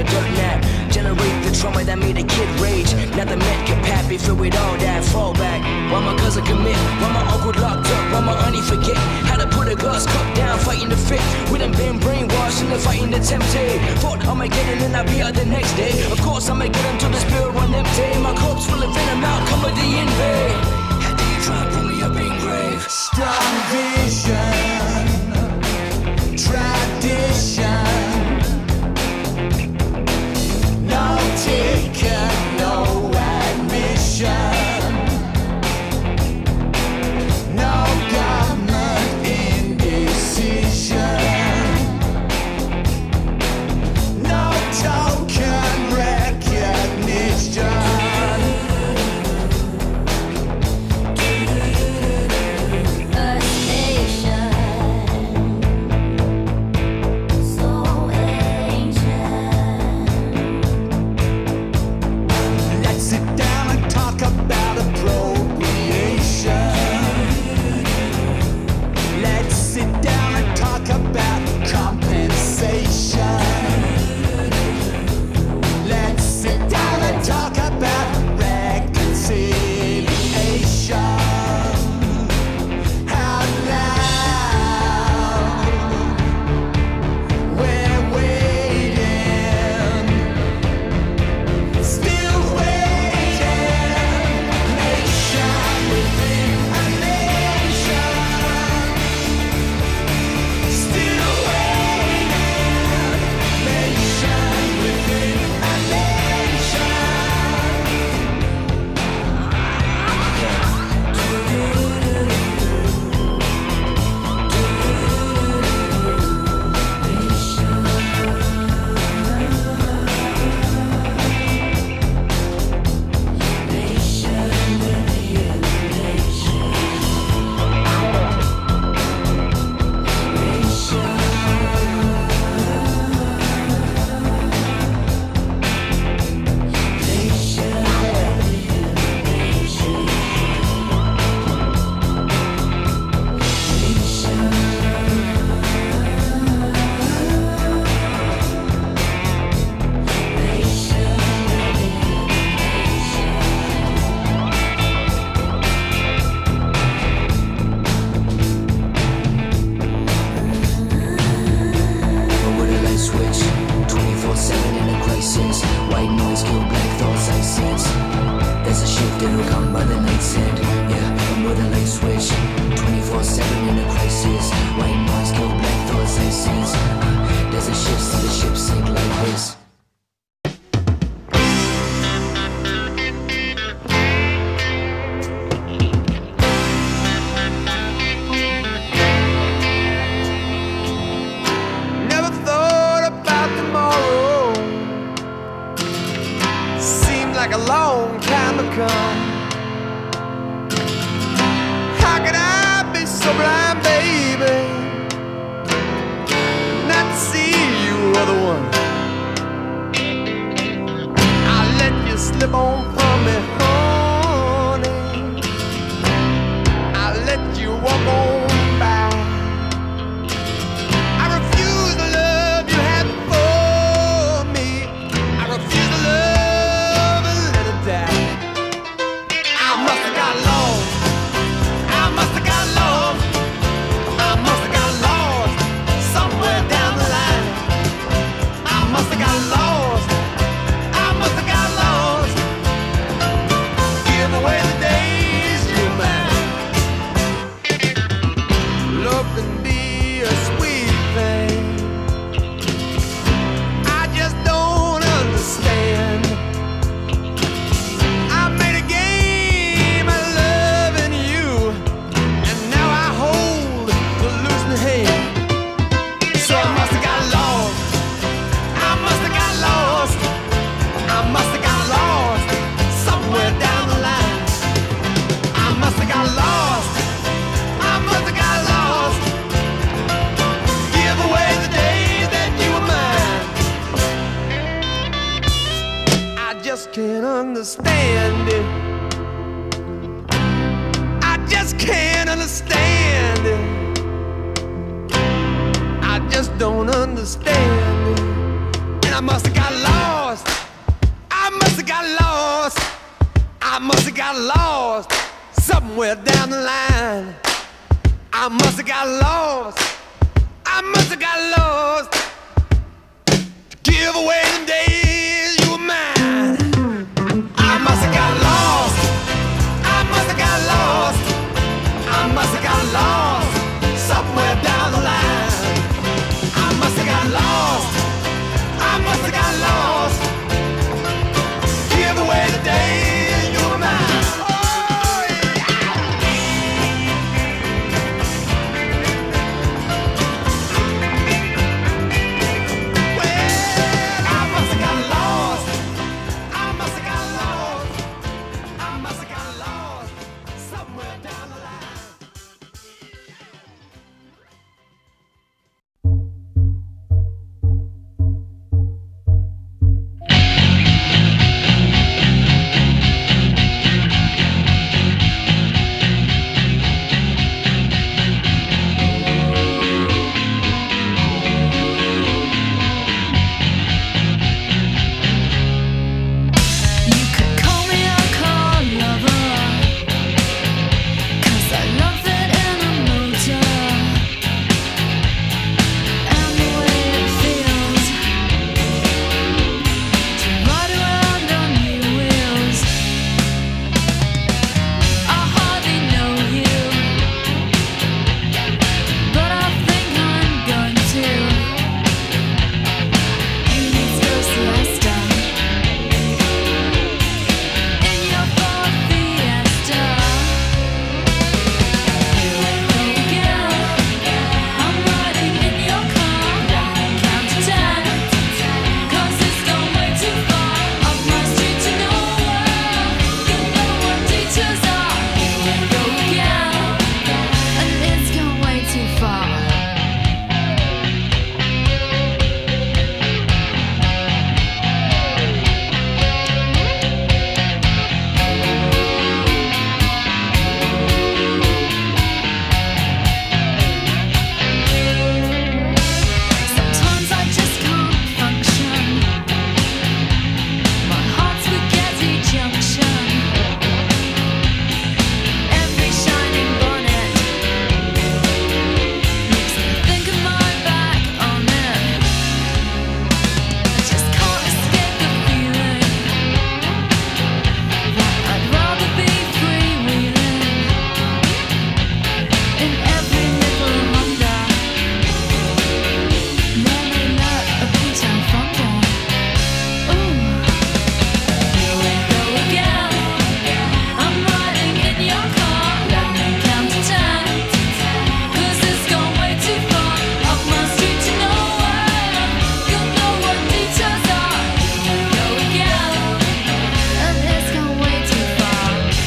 a dirt nap. Generate the trauma that made a kid rage. Now the Met can pat me filled with all that fallback. Why my cousin commit? Why my uncle locked up? Why my auntie forget how to put a glass cup down, fighting the fit? We done been brainwashed and fighting the tempted. Thought I'ma get in and I'll be out the next day. Of course I'ma get until the spirit run empty. My corpse full of venom, out come with the invade. How do you try to pull me up in grave? Strong vision, tradition. No ticket, no admission. No government indecision. No token recognition. Like a long time to come. How could I be so blind, baby, not to see you are the one? I let you slip on from me, honey. I let you walk on by. I refuse the love you had for me. I refuse the love. Can't understand it. I just can't understand it. I just don't understand it. And I must have got lost. I must have got lost. I must have got lost somewhere down the line. I must have got lost. I must have got lost to give away the days you were mine. I must have got lost. I must have got lost. I must have got lost somewhere down the line. I must have got lost. I must have got lost. Give away the days you were mine. Oh, yeah. Well, I must have got lost. I must have got lost. I must have got lost somewhere down the line. You could call me a car lover, 'cause I love it in a motor, and the way it feels to ride around on new wheels. I hardly know you, but I think I'm going to. You need to go siesta in your Ford Fiesta. Here we go again. I'm riding in your car. Count to 10, 'cause it's gone way too far. Off my street to nowhere. You know what detours are. Here we go again, and it's gone way too far. Sometimes I just can't function. My heart's spaghetti junction. Every shining bonnet makes me think of my back on it. I just can't escape the feeling that I'd rather be freewheeling in every little Honda. Never let a beat down from there. Ooh, here we go again. I'm riding in your car. Let me count to 10, 'cause it's gone way too far. Off my street to nowhere. You know what detours are. Here we go again, and it's gone way too far.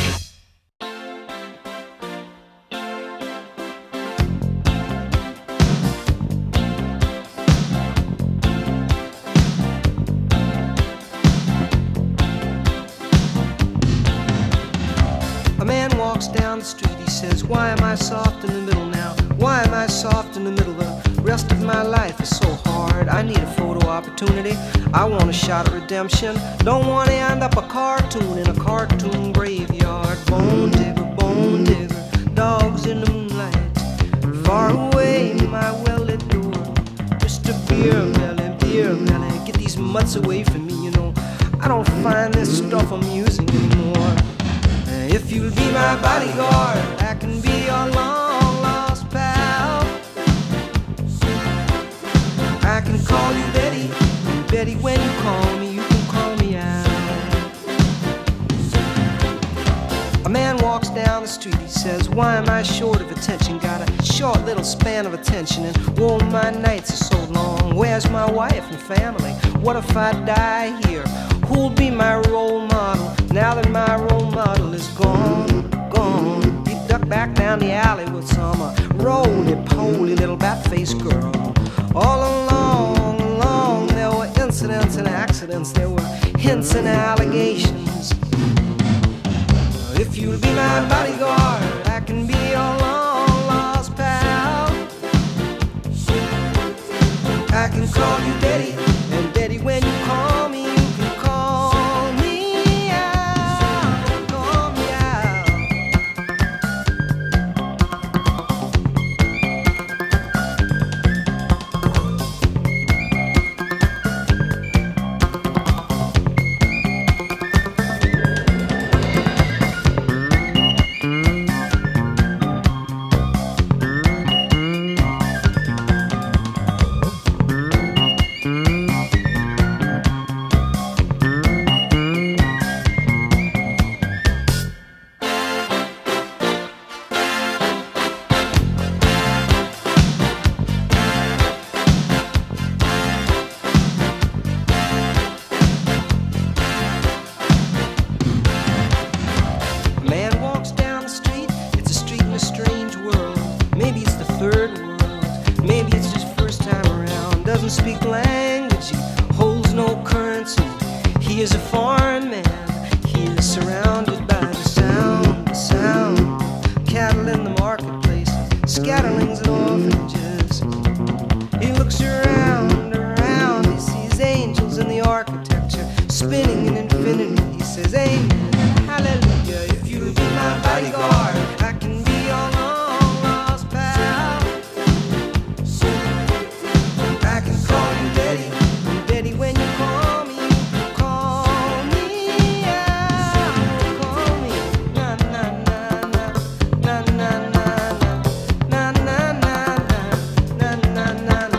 A man walks down the street, he says, why am I soft in the middle now? Why am I soft in the middle? The rest of my life is so hard. I need a photo opportunity. I want a shot of redemption. Don't want to end up a cartoon in a cartoon graveyard. Bone digger, dogs in the moonlight. Far away, my well-lit door. Mr. Beer Melly, get these mutts away from me, you know. I don't find this stuff amusing anymore. If you'll be my bodyguard, I can be your long-lost pal. I can call you Betty, Betty, when you call me, you can call me out. A man walks down the street, he says, why am I short of attention? Got a short little span of attention, and whoa, my nights are so long. Where's my wife and family? What if I die here? Who'll be my role model now that my role model is gone? He ducked back down the alley with some roly-poly little bat-faced girl. All along, there were incidents and accidents, there were hints and allegations. If you'll be my bodyguard, I can be your long-lost pal. I can call you Betty, and Betty, when He is a foreign man. He is surrounded by the sound. Cattle in the marketplace, scatterlings and orphanages. He looks around. He sees angels in the architecture, spinning in infinity. He says, amen, hallelujah. If you'll be my bodyguard, I can be your long lost pal. I can call you Daddy, Daddy, when you call me out. Call me, na na na na, na na na na, na na na na, na na na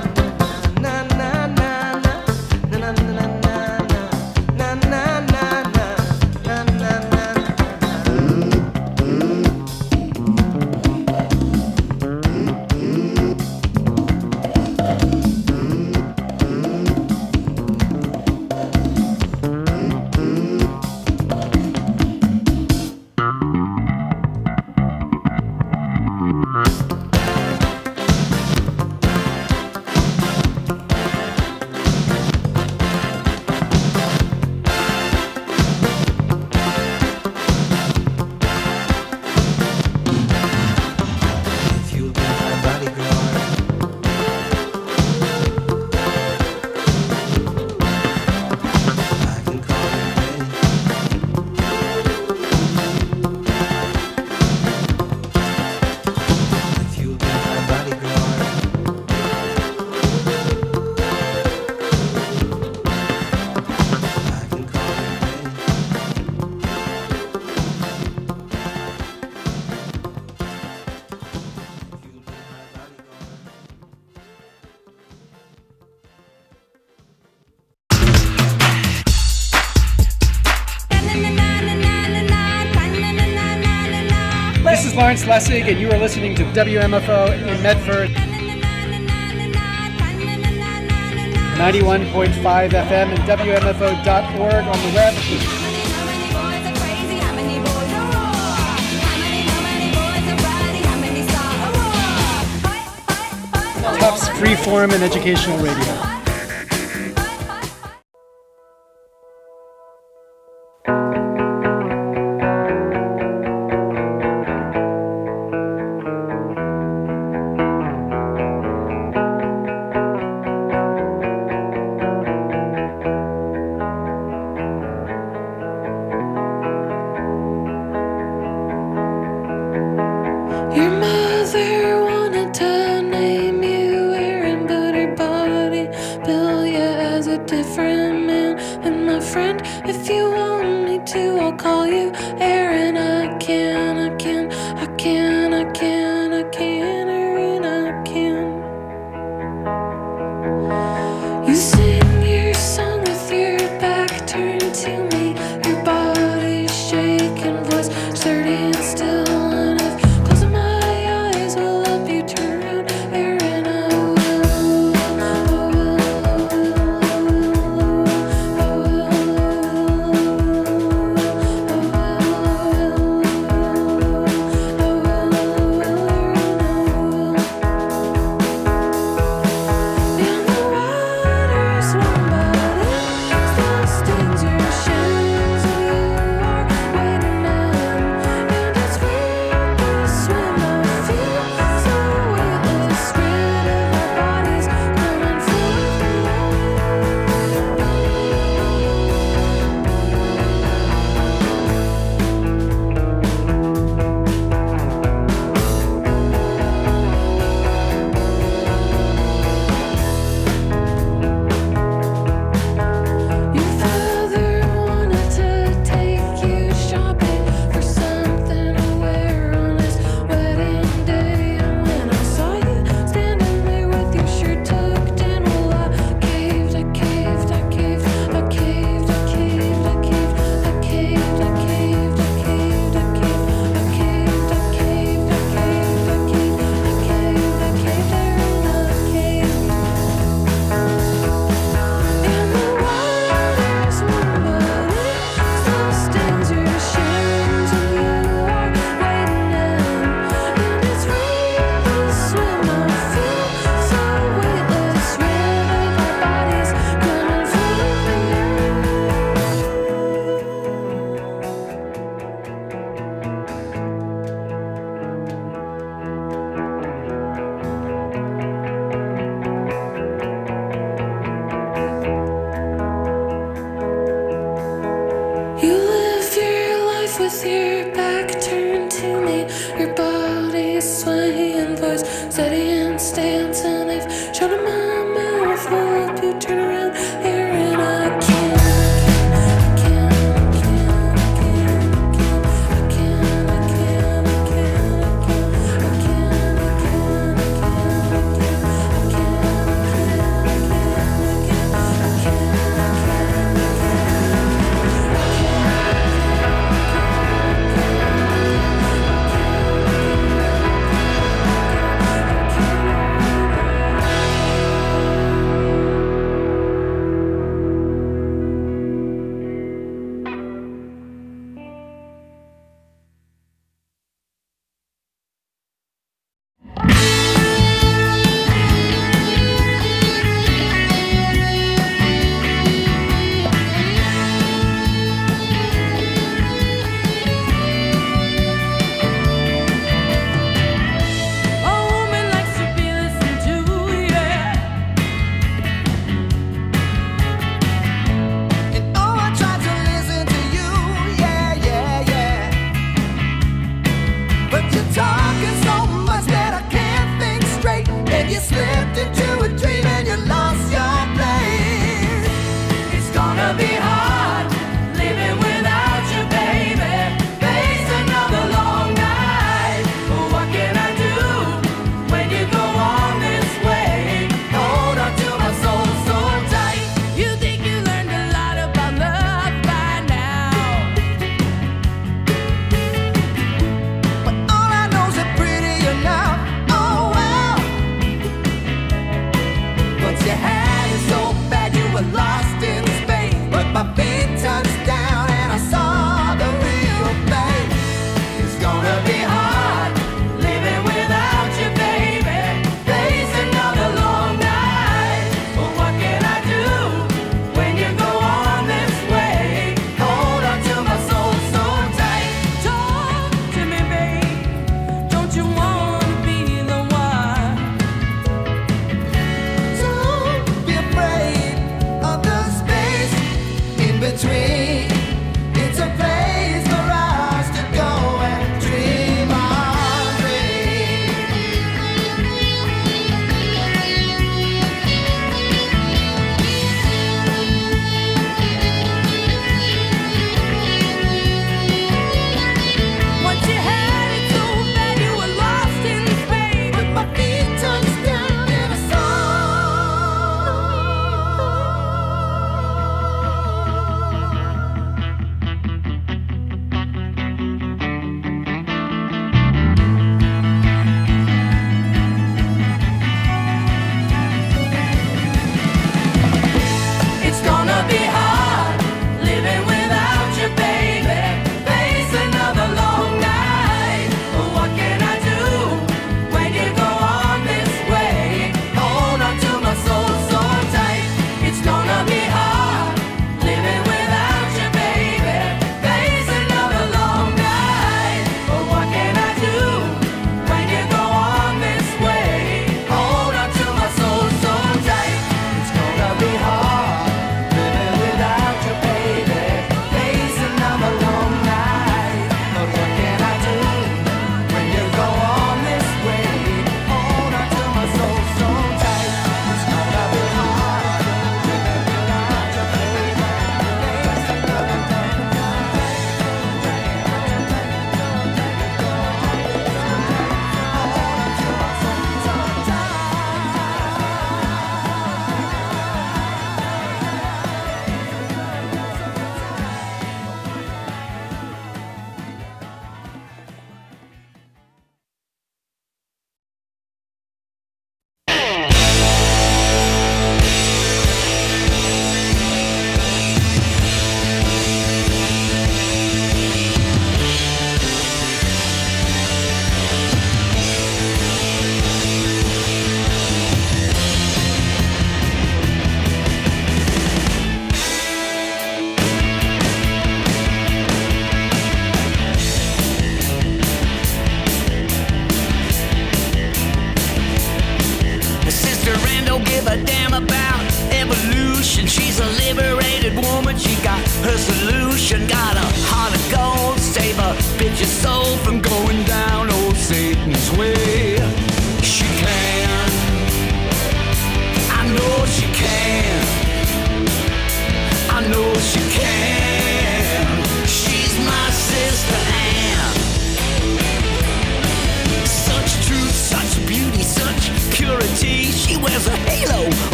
This is Lawrence Lessig, and you are listening to WMFO in Medford, 91.5 FM and WMFO.org on the web. Tufts Freeform and Educational Radio. Your mother wanted to name you Aaron, but her body built you as a different man. And my friend, if you want me to, I'll call you Aaron. I can, Aaron, I can. You sing your song with your back turned to me, your body shaking, voice sturdy and still. Stings your shame. your back turned to me, your body swaying, voice steady and stance, and I've shut my mouth. Hope you turn around here, and I can't.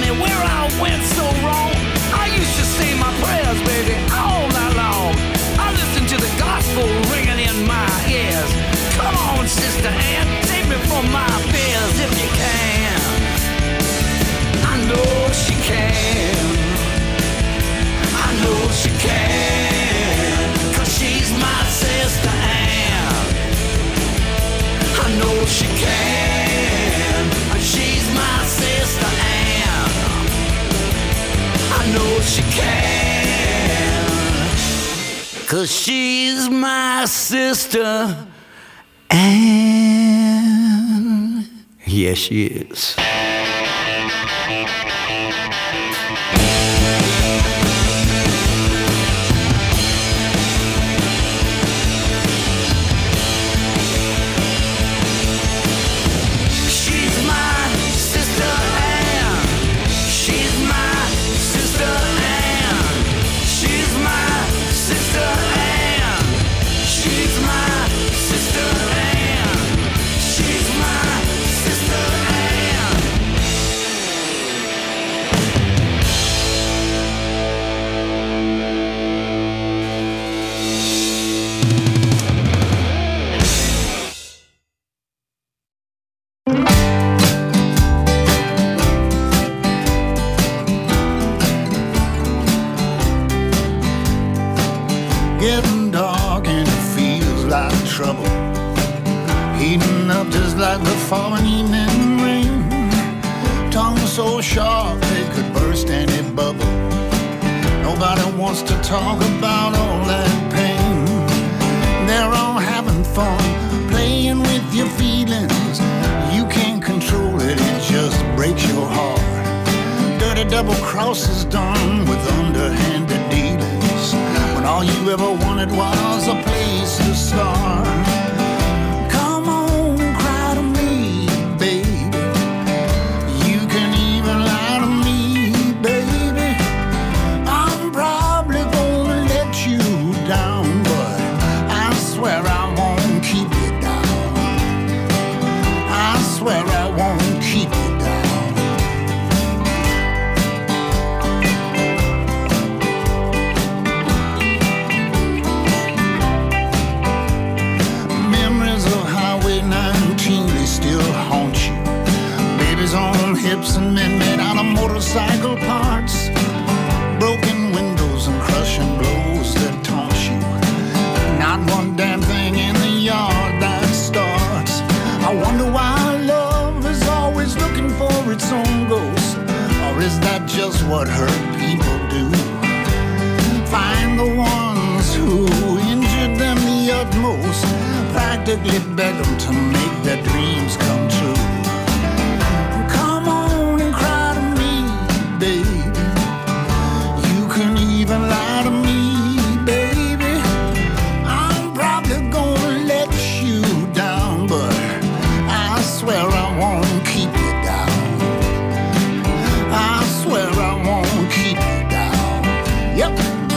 me where I went so wrong. I used to say my prayers, baby, all night long. I listen to the gospel ringing in my ears. Come on, Sister Ann, take me from my fears if you can. I know she can. I know she can. 'Cause she's my Sister Ann. I know she can. She's my Sister Ann. I know she can. 'Cause she's my Sister Ann. Yes, she is. Getting dark and it feels like trouble. Heating up just like the falling evening rain. Tongue so sharp they could burst any bubble. Nobody wants to talk about all that pain. They're all having fun, playing with your feelings. You can't control it, it just breaks your heart. Dirty double crosses done with underhanded dealings. When all you ever wanted was a place to start. Come on and cry to me, baby. You can even lie to me, baby. I'm probably gonna let you down, but I swear I won't keep you down. I swear I won't keep you down. On hips and men made out of motorcycle parts. Broken windows and crushing blows that taunt you. Not one damn thing in the yard that starts. I wonder why love is always looking for its own ghost. Or is that just what hurt people do? Find the ones who injured them the utmost. Practically beg them to make their dreams come true. Even lie to me, baby. I'm probably gonna let you down, but I swear I won't keep you down. I swear I won't keep you down. Yep.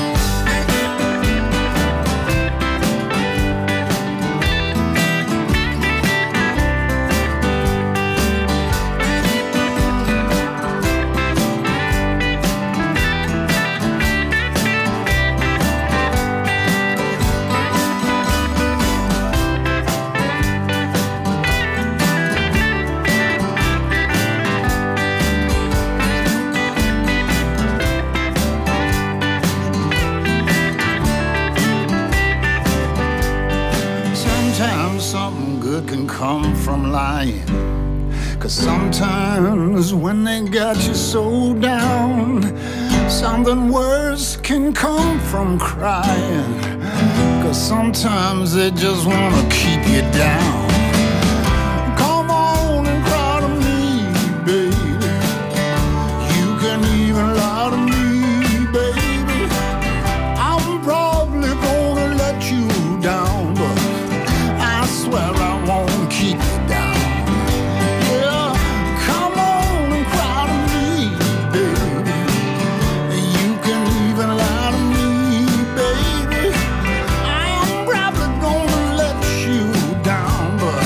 Come from lying. 'Cause sometimes when they got you so down, something worse can come from crying. 'Cause sometimes they just wanna keep you down. Come on and cry to me, baby. You can even lie to me, baby. I'm probably gonna let you down, but I swear I won't keep you down. Yeah, come on and cry to me, baby. You can even lie to me, baby. I'm probably gonna let you down, but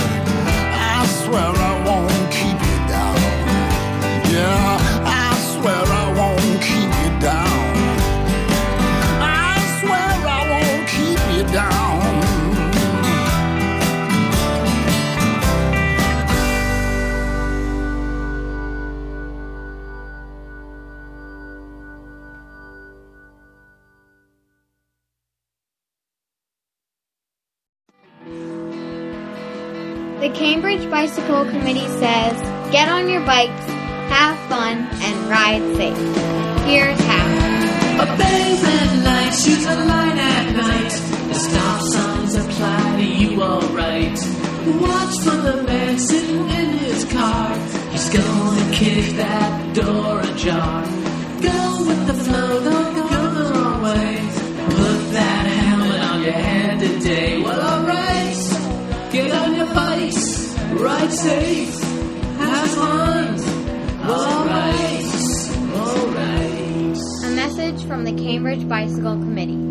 The Cambridge Bicycle Committee says, get on your bikes, have fun, and ride safe. Here's how. Obey red lights, use a light at night. The stop signs apply to you alright. Watch for the man sitting in his car. He's gonna kick that door ajar. Go with the flow, don't go the wrong way. Put that helmet on your head today. Well, alright, get on your bikes, ride safe, have fun. Alright, alright. A message from the Cambridge Bicycle Committee.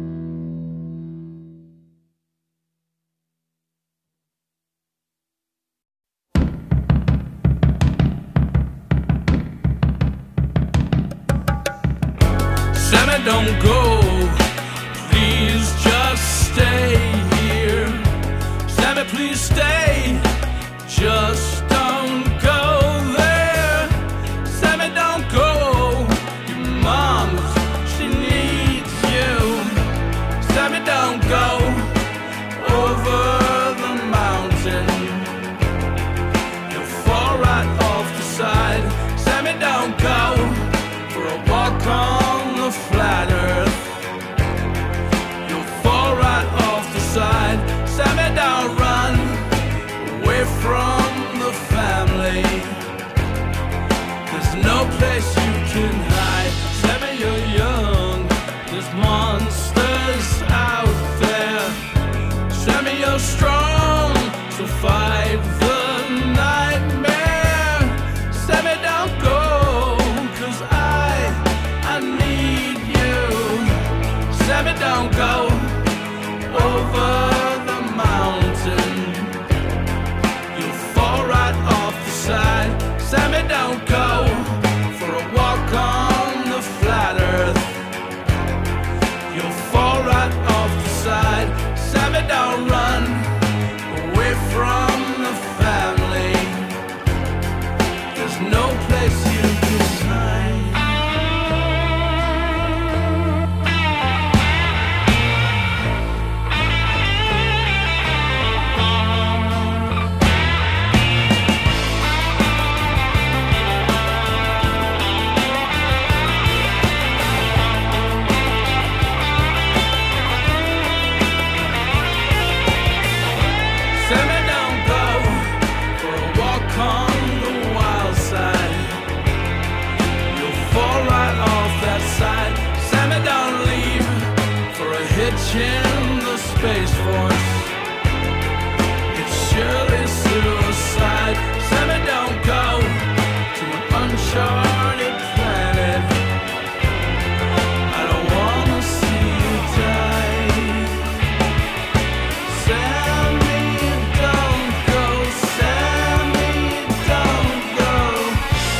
Sammy, don't go, please just stay here. Sammy, please stay, just don't go there. Sammy, don't go, your mom, she needs you. Sammy, don't go over the mountain. You'll fall right off the side. Sammy, don't go for a walk on the flat earth. You'll fall right off the side. Sammy, don't run away from the family. There's no place you can hide. Sammy, you're young, there's monsters out there. Sammy, you're strong, so fight the nightmare. Sammy, don't go, 'cause I need you. Sammy, don't go over the mountain. You'll fall right off the side. Sammy, don't go for a walk on the flat earth. You'll fall right off the side. Sammy, don't run away from the family. There's no place you can hide. Sammy, don't go for a walk on the wild side. You'll fall right off that side. Sammy, don't leave for a hitch in the Space Force. It's surely suicide. Sammy, don't go to an uncharted planet. I don't wanna see you die. Sammy, don't go. Sammy, don't go.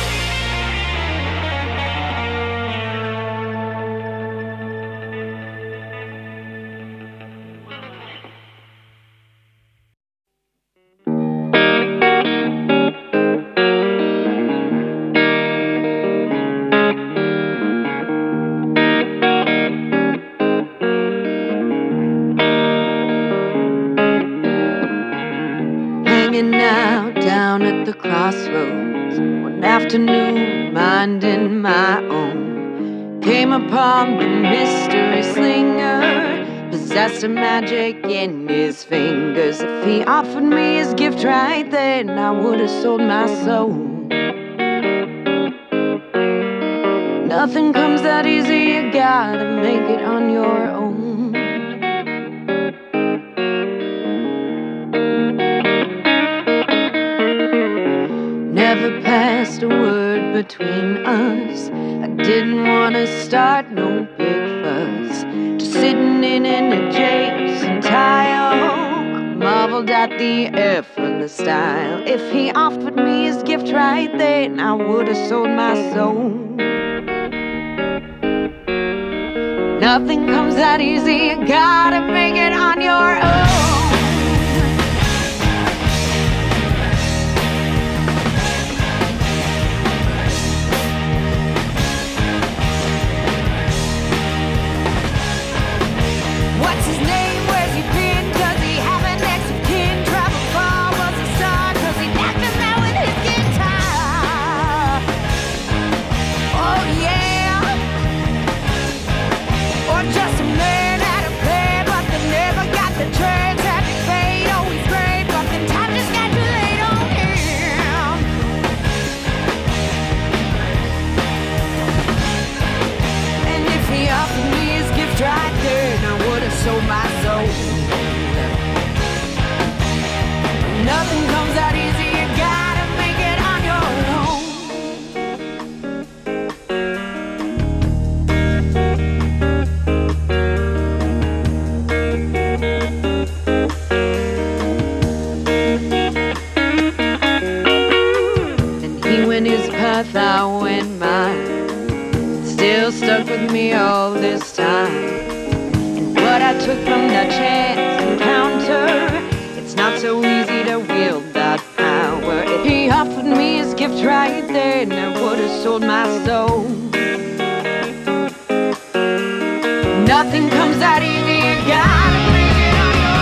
Hanging out down at the crossroads one afternoon, minding my own. Came upon the mystery slinger, possessed a magic in his fingers. If he offered me his gift right then, I would have sold my soul. Nothing comes that easy, you gotta make it on your own. Never passed a word between us. I didn't wanna start no big fuss. Just sitting in an adjacent tile, marveled at the effortless style. If he offered me his gift right then, I would have sold my soul. Nothing comes that easy, you gotta make it on your own. What's his name? Where's he been? Does he have an next of kin? Travel far, was a sold my soul. Nothing comes out easy, you gotta make it on your own. And he went his path, I went mine. Still stuck with me all this time. And what I took from that chance encounter, it's not so easy to wield that power. If he offered me his gift right then, I would have sold my soul. Nothing comes out easy, you gotta make it on your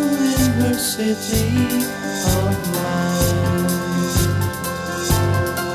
city of mine.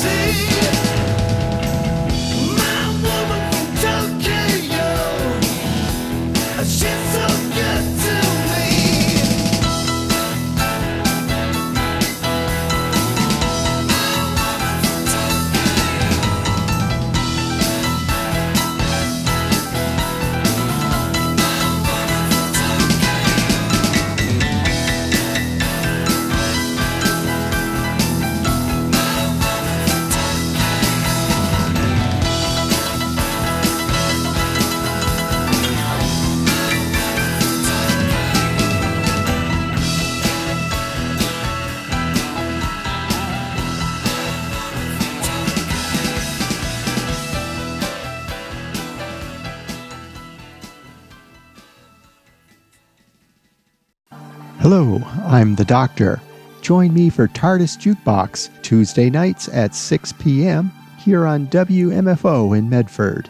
Hello, I'm the Doctor. Join me for TARDIS Jukebox Tuesday nights at 6 p.m. here on WMFO in Medford.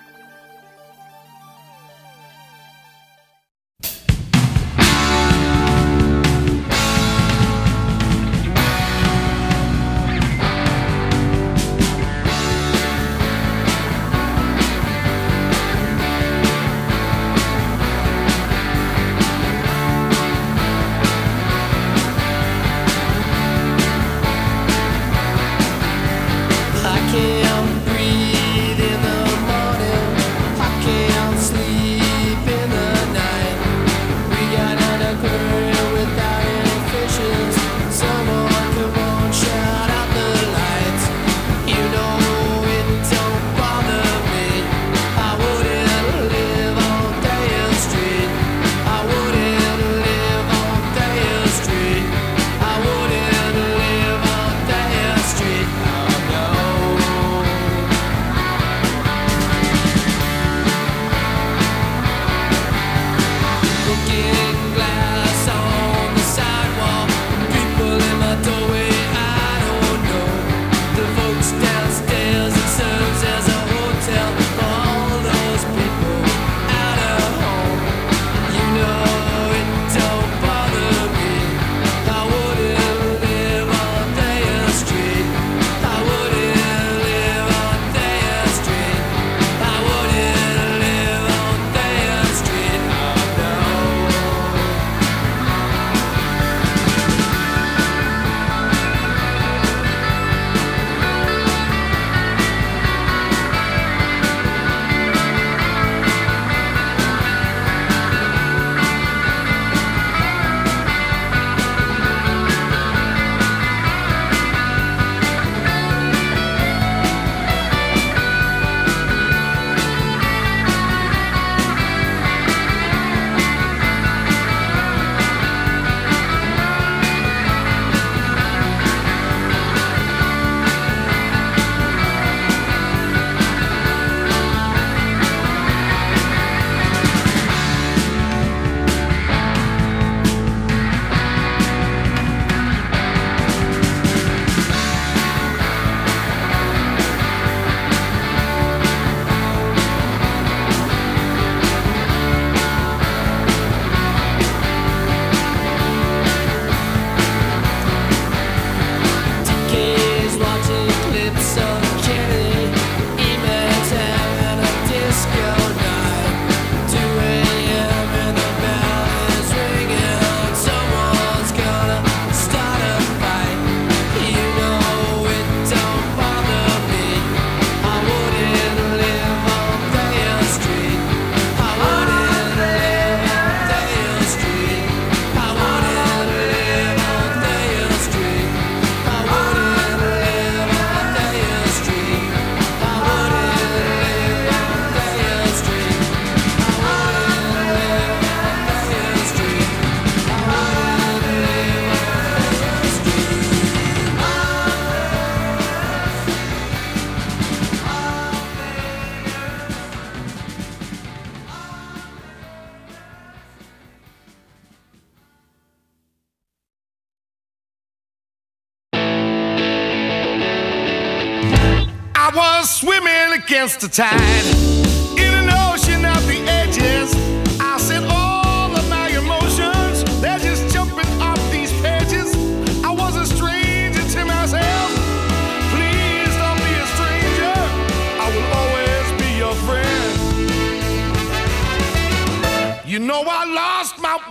Swimming against the tide in an ocean of the edges. I said all of my emotions, they're just jumping off these pages. I was a stranger to myself. Please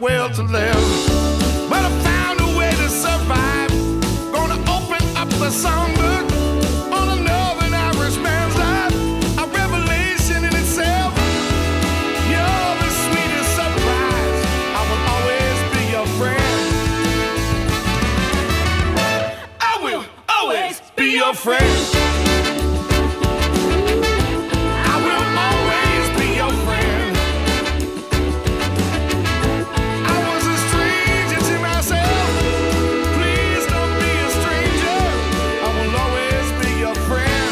will to live. But I found a way to survive. Gonna open up the songbook on a Northern Irish man's life. A revelation in itself. You're the sweetest surprise. I will always be your friend. I will always be your friend. I will always be your friend. I was a stranger to myself. Please don't be a stranger. I will always be your friend.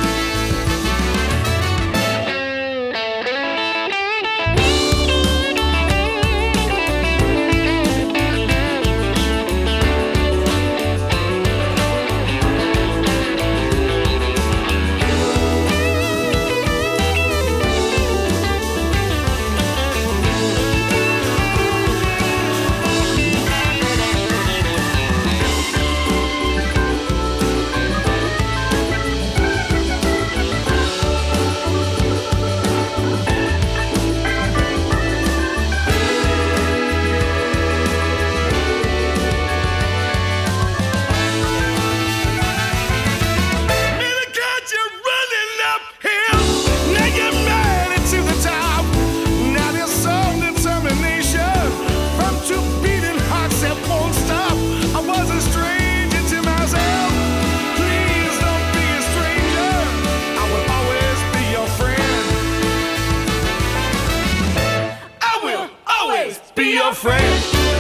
Friend.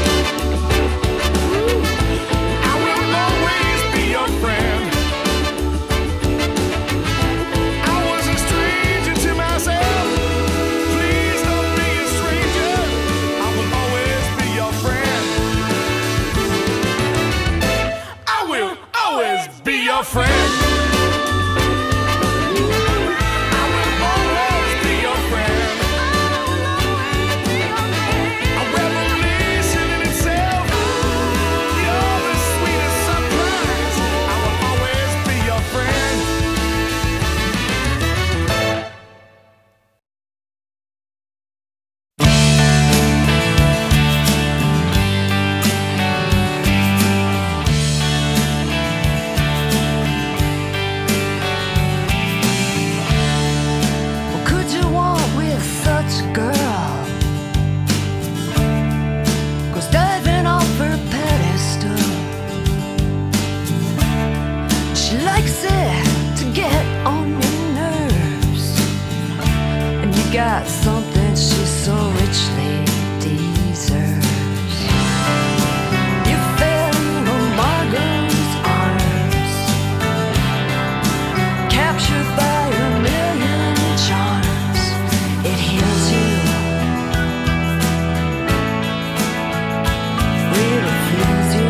I will always be your friend. I was a stranger to myself. Please don't be a stranger. I will always be your friend. I will always be your friend. Got something she so richly deserves. You fell into Margot's arms, captured by a million charms. It heals you, really feels you.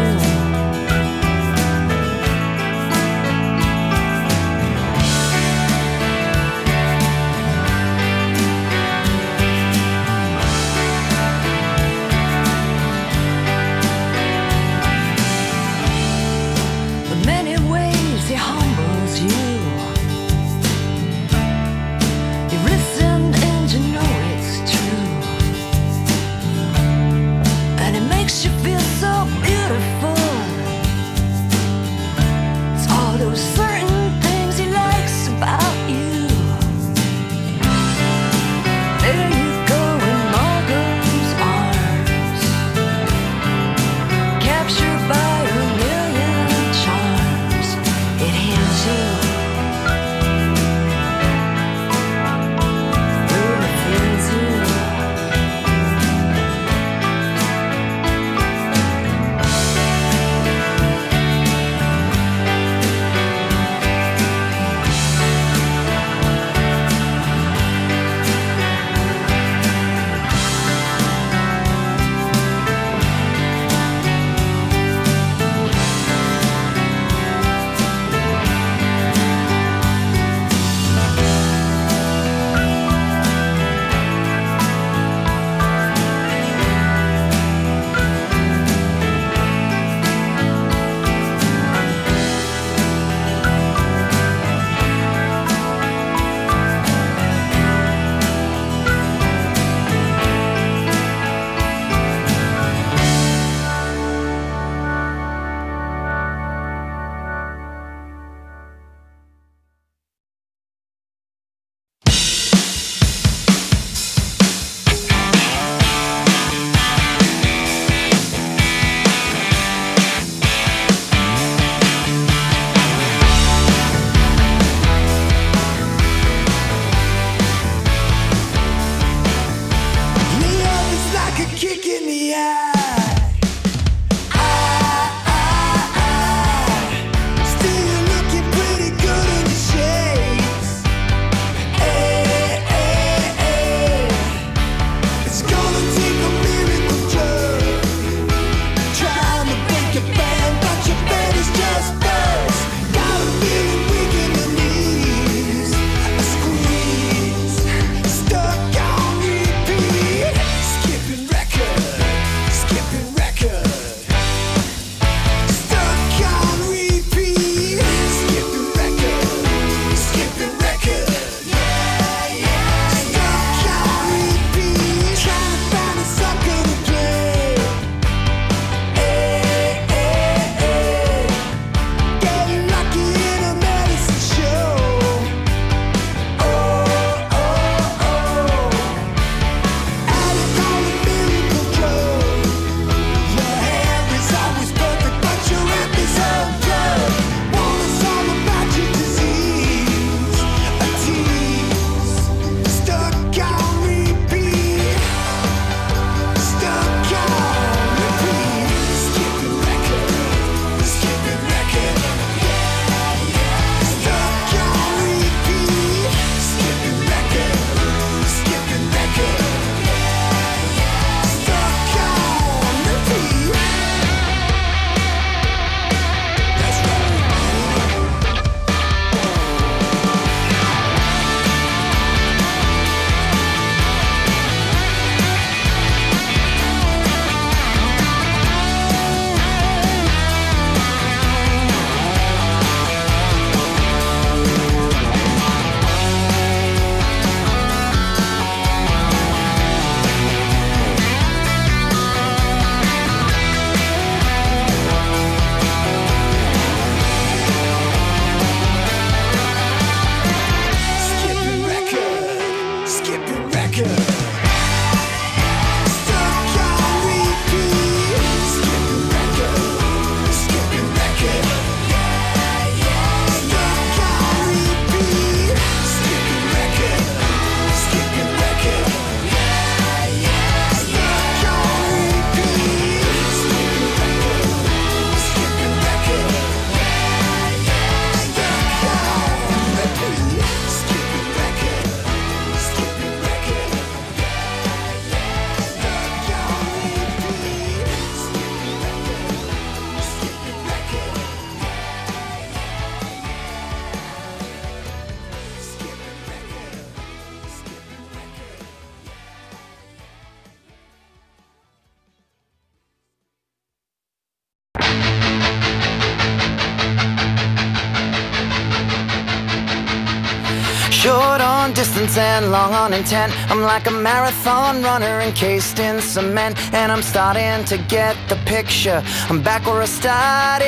Short on distance and long on intent. I'm like a marathon runner encased in cement, and I'm starting to get the picture. I'm back where I started.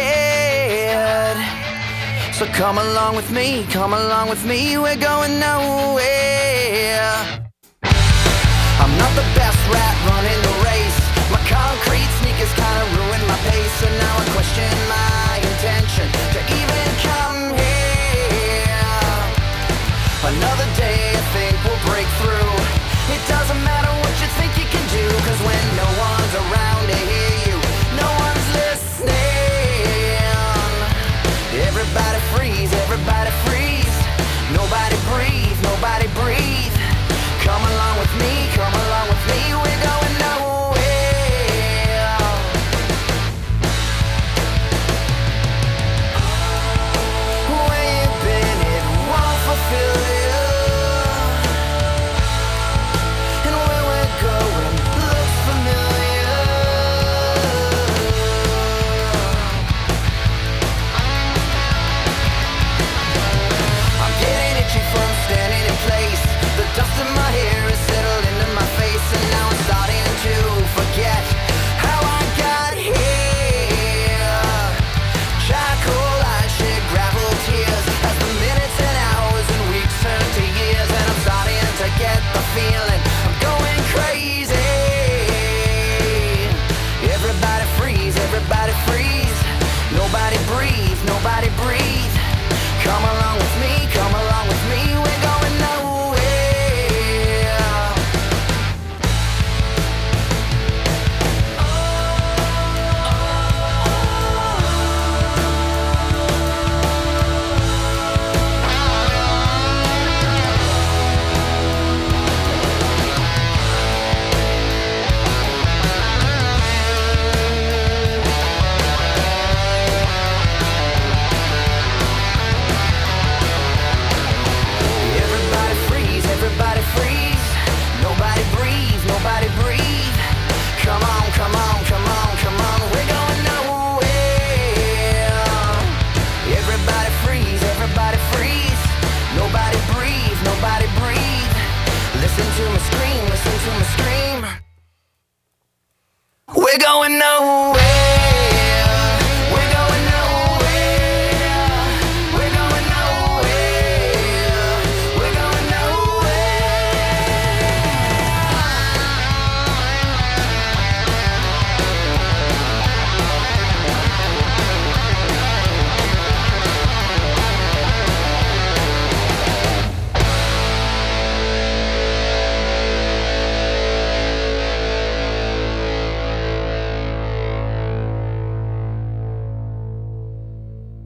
So come along with me, we're going nowhere. I'm not the best rat running the race. My concrete sneakers kinda ruined my pace, and now I question my intention to even